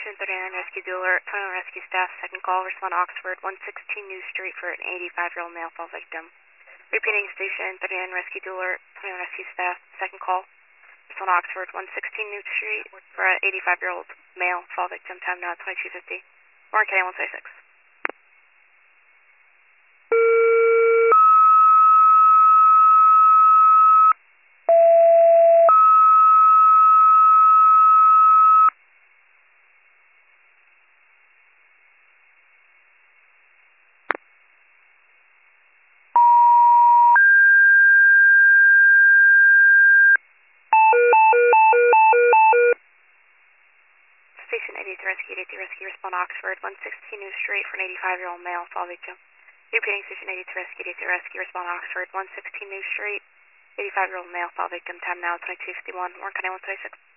Station 39 Rescue Dealer, 21 Rescue Staff, second call, respond Oxford, 116 New Street for an 85-year-old male fall victim. Repeating Station 39 Rescue Dealer, 21 Rescue Staff, second call, respond Oxford, 116 New Street for an 85-year-old male fall victim, time now 2250. Warren County 126. Station 88 Rescue, 88 Rescue, respond Oxford, 116 New Street for an 85-year-old male fall victim. Repeating Station 88 Rescue, 88 Rescue, respond Oxford, 116 New Street, 85-year-old male fall victim, time now 2251, Warren County 126.